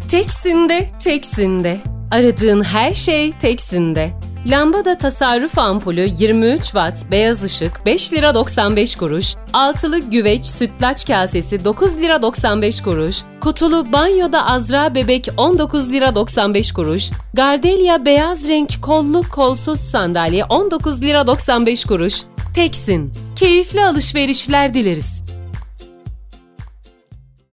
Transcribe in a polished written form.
Teksin'de, Teksin'de. Aradığın her şey Teksin'de. Lambada tasarruf ampulü 23 watt beyaz ışık 5 lira 95 kuruş, altılı güveç sütlaç kasesi 9 lira 95 kuruş, kutulu banyoda Azra bebek 19 lira 95 kuruş, Gardenia beyaz renk kollu kolsuz sandalye 19 lira 95 kuruş. Teksin, keyifli alışverişler dileriz.